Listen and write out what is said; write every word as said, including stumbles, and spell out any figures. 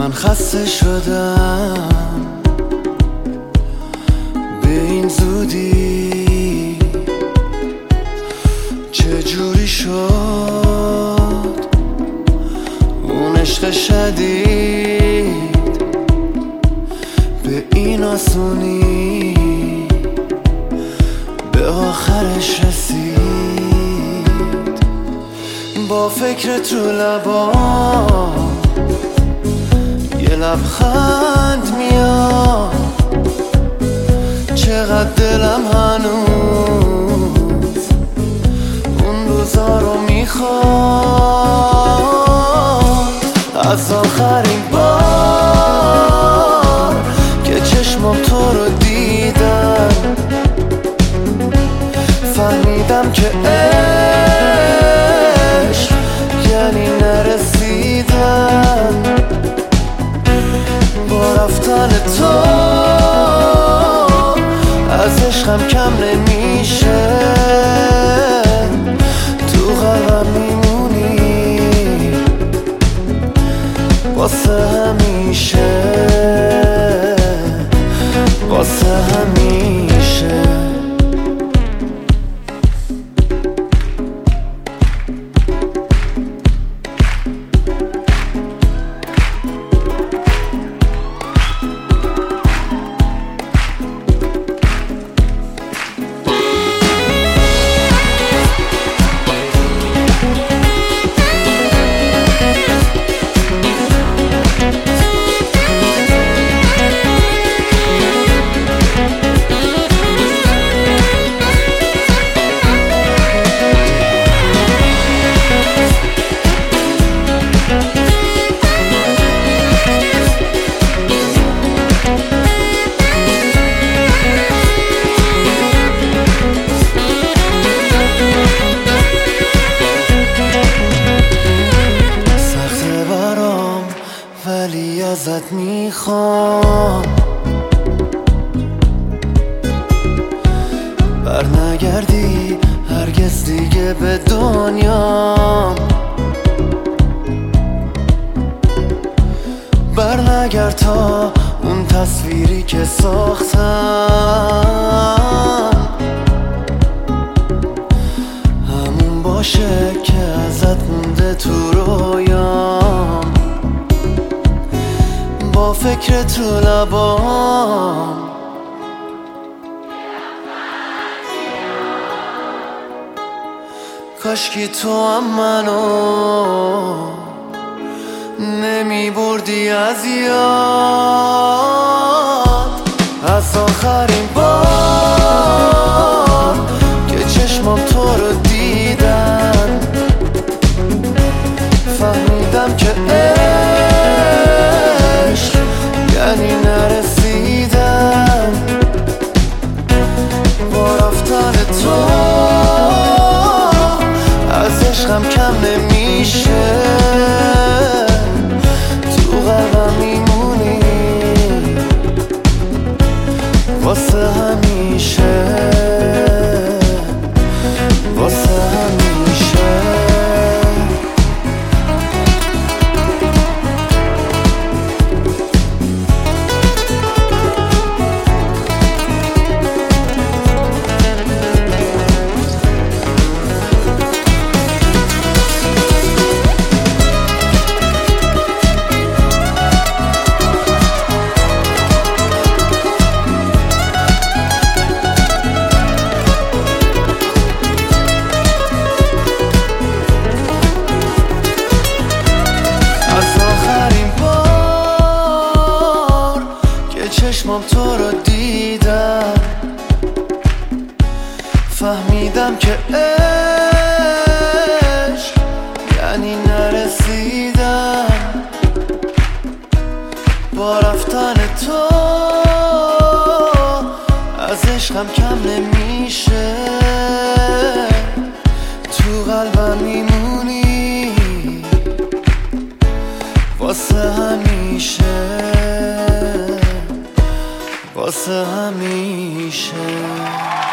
من خسته شدم به این زودی، چجوری شد اون عشق شدید به این آسونی به آخرش رسید. با فکرت رو لبام یه لبخند میاد، چقدر دلم هنوز اون روزا رو میخواد. از آخرین بار که چشمم تو رو دیدم فهمیدم که عشق یعنی نرسیدم. با رفتن تو از عشقم کم نمیشه، تو قلبم میمونی واسه همیشه، واسه همیشه. ولی ازت میخوام بر نگردی هرگز دیگه به دنیام، بر نگرد تا اون تصویری که ساختم همون باشه که ازت مونده تو رویام. با فکرت رو لبام کاشکی تو هم منو نمی بردی از یاد. از آخرین بار که چشمم تو رو دیدم فهمیدم که یعنی نرسیدم. با رفتن تو از عشقم کم نمیشه، تو قلبم میمونی واسه همیشه، واسه همیشه. چشمم تو رو دیدم فهمیدم که عشق یعنی نرسیدم. با رفتن تو از عشقم کم نمیشه، تو قلبم میمونی واسه همیشه، واسه همیشه.